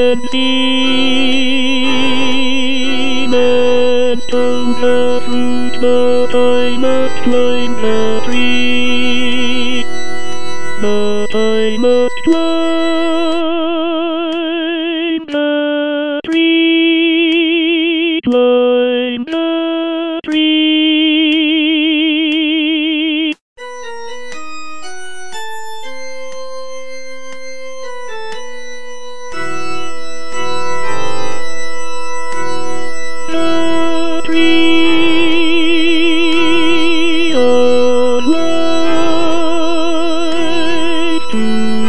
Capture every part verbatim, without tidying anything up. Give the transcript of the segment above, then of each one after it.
Seamen stone the fruit, but I must climb the tree. But I must climb the tree, climb the tree. The tree of life to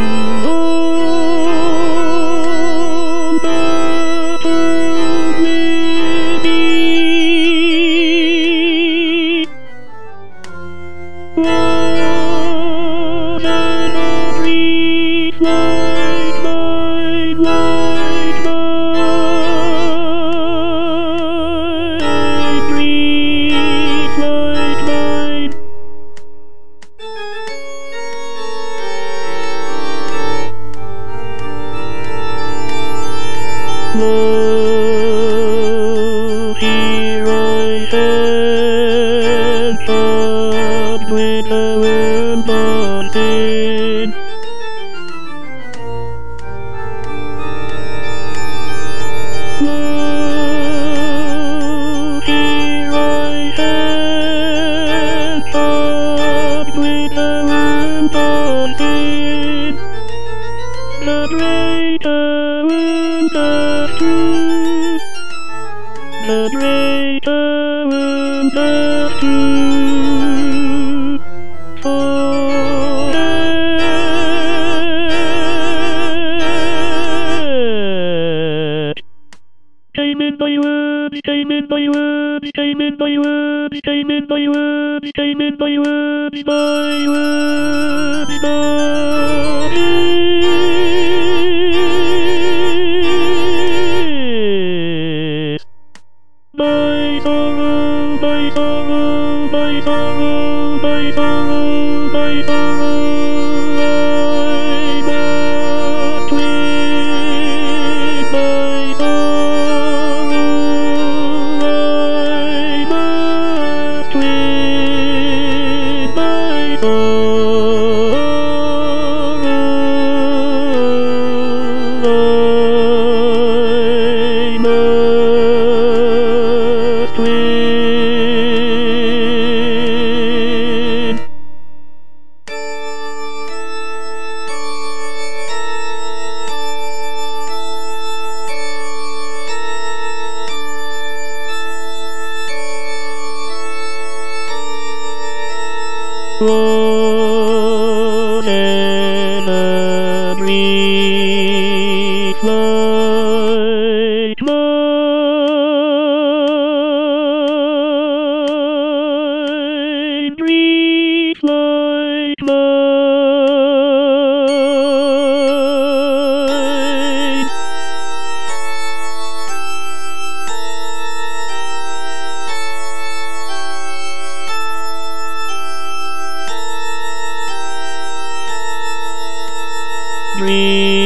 all that hold with me. Was an old tree, flight mine, light mine, tree, flight mine. Lo, here I am, chopped with a worm buzzing. Lo, here I am, chopped with a worm buzzing. The greater worm does true. The greater worm does true. For that. Came in by worms, came in by worms, came in by worms, came in by worms, came in by worms, by worms, by sorrow, by sorrow, by sorrow, by sorrow, by sorrow, I must wait. By sorrow, I must wait. By sorrow, I must win. Was in a tree, flight mine, tree, flight mine. Tree.